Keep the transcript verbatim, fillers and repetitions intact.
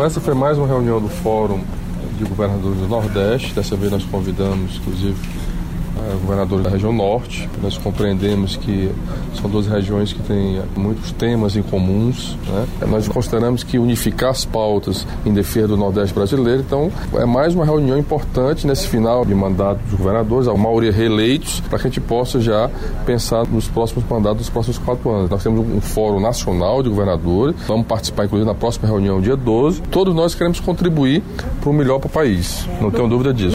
essa foi mais uma reunião do Fórum de Governadores do Nordeste. Dessa vez nós convidamos, inclusive, uh, governadores da região Norte. Nós compreendemos que são duas regiões que têm muitos temas em comuns, né? Nós consideramos que unificar as pautas em defesa do Nordeste brasileiro, então é mais uma reunião importante nesse final de mandato dos governadores, a maioria reeleitos, para que a gente possa já pensar nos próximos mandatos dos próximos quatro anos. Nós temos um fórum nacional de governadores, vamos participar inclusive na próxima reunião, dia doze. Todos nós queremos contribuir para o melhor para o país, não tenho dúvida disso.